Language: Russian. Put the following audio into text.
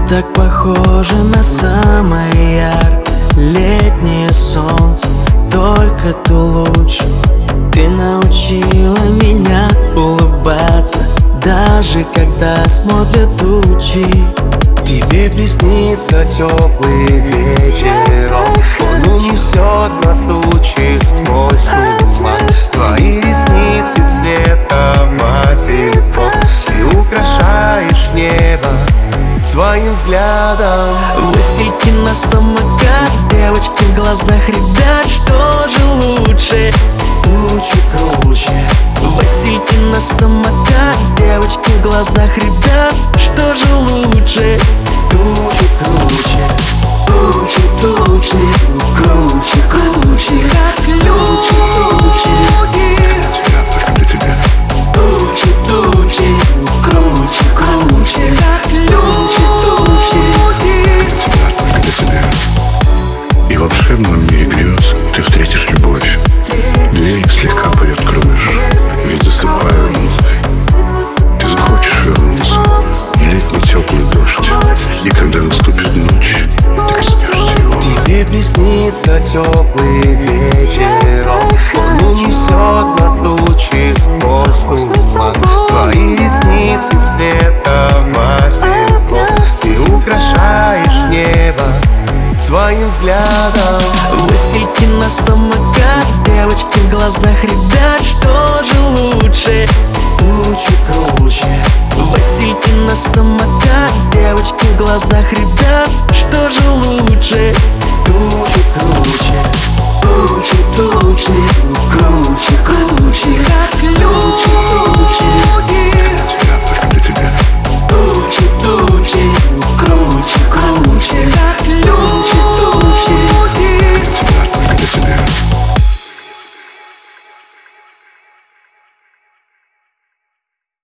так похоже на самое яркое летнее солнце, только ты лучше. Ты научила меня улыбаться, даже когда смотрят тучи. Тебе приснится теплый ветерок, он унесет на тучи сквозь туман. Твои ресницы цвета материков, ты украшаешь небо своим взглядом. Васильки на самокат, девочки в глазах ребят, что же лучше? Тучи круче. Васильки на самокат, девочки в глазах ребят, что же лучше? Тучи круче. Тучи, тучи, круче, круче, тучи, тучи, Для тебя. тучи, тучи, круче, круче, тучи, тучи. Только для тебя. И в волшебном мире грез ты встретишь любовь. Дверь слегка приоткроешь, ведь засыпаю вновь. Ты захочешь вернуться в летний теплый дождь, и когда наступит ночь, ты коснешься его. Тебе приснится теплый ветерок, он унесет на тучи сквозь туман. Твои ресницы цвета материков, ты украшаешь небо своим взглядом. Васильки на самокат, девочки в глазах ребят, что же лучше? Тучи круче. Васильки на самокат, девочки в глазах ребят, что же лучше?